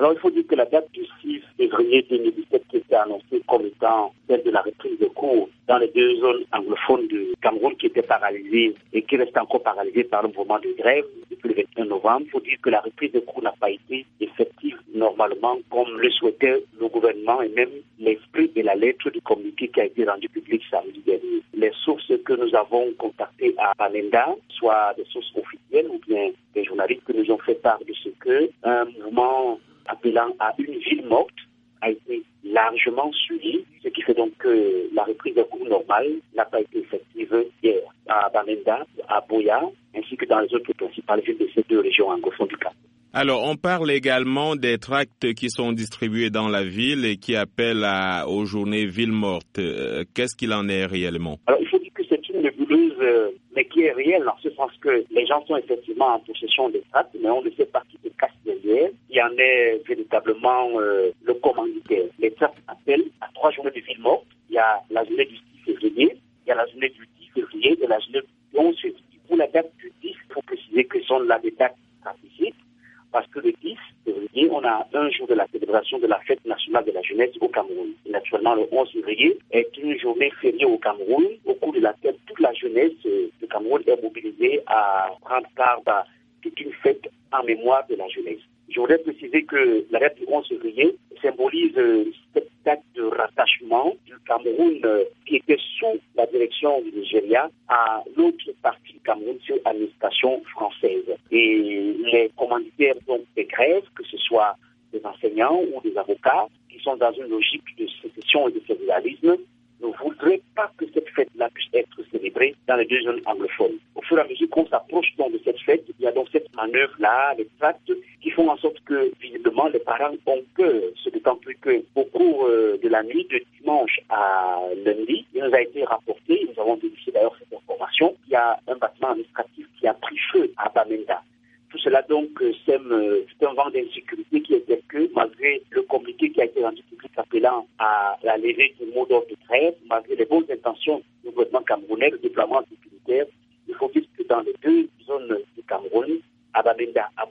Alors il faut dire que la date du 6 février 2017 qui était annoncée comme étant celle de la reprise de cours dans les deux zones anglophones du Cameroun qui étaient paralysées et qui restent encore paralysées par le mouvement de grève depuis le 21 novembre. Il faut dire que la reprise de cours n'a pas été effective normalement comme le souhaitait le gouvernement et même l'esprit et la lettre du communiqué qui a été rendu public samedi dernier. Les sources que nous avons contactées à Bamenda, soit des sources officielles ou bien des journalistes que nous ont fait part de ce que un mouvement appelant à une ville morte a été largement suivi, ce qui fait donc que la reprise des cours normale n'a pas été effective hier à Bamenda, à Boya, ainsi que dans les autres principales villes de ces deux régions anglophones du Cameroun. Alors, on parle également des tracts qui sont distribués dans la ville et qui appellent aux journées ville morte. Qu'est-ce qu'il en est réellement? Alors, il faut dire que c'est une nébuleuse, mais qui est réelle, en ce sens que les gens sont effectivement en possession des tracts, mais on ne sait pas qui se cache derrière. Il y en est véritablement le commanditaire. Les tracts appellent à 3 journées de ville morte. Il y a la journée du 6 février, il y a la journée du 10 février et la journée du 11 février. Pour la date du 10, il faut préciser que ce sont là des dates stratégiques. Parce que le 10 février, on a un jour de la célébration de la fête nationale de la jeunesse au Cameroun. Et naturellement, le 11 février est une journée fériée au Cameroun, au cours de laquelle toute la jeunesse du Cameroun est mobilisée à prendre part à toute une fête en mémoire de la jeunesse. Je voudrais préciser que la date du 11 février symbolise cette date de rattachement du Cameroun qui était sous la direction du Nigeria à l'autre partie du Cameroun sur l'administration française. Et les commanditaires donc des grèves, que ce soit des enseignants ou des avocats, qui sont dans une logique de sécession et de fédéralisme, ne voudraient pas que cette fête-là puisse être célébrée dans les deux zones anglophones. Au fur et à mesure qu'on s'approche donc de cette fête, il y a donc cette manœuvre-là, les tracts, qui font en sorte que, visiblement, les parents ont peur, ce d'autant plus qu'au cours de la nuit de dimanche à lundi, il nous a été rapporté, nous avons vérifié d'ailleurs cette information, il y a un bâtiment administratif qui a pris feu à Bamenda. Tout cela donc sème tout un vent d'insécurité qui est tel que, malgré le communiqué qui a été rendu public appelant à la levée du mot d'ordre de trêve, malgré les bonnes intentions du gouvernement camerounais, le déploiement sécuritaire, il faut dire que dans les deux zones du Cameroun, à Bamenda,